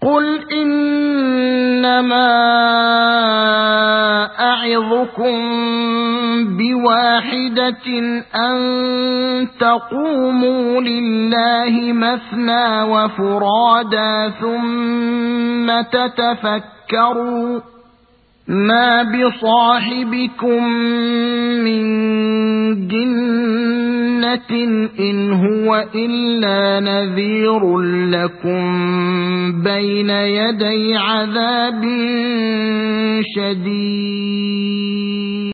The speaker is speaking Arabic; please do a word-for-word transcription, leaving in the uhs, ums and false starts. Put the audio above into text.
قل إنما أعظكم بواحدة أن تقوموا لله مثنى وفرادا ثم تتفكروا ما بصاحبكم من جنة إن هو إلا نذير لكم بين يدي عذاب شديد.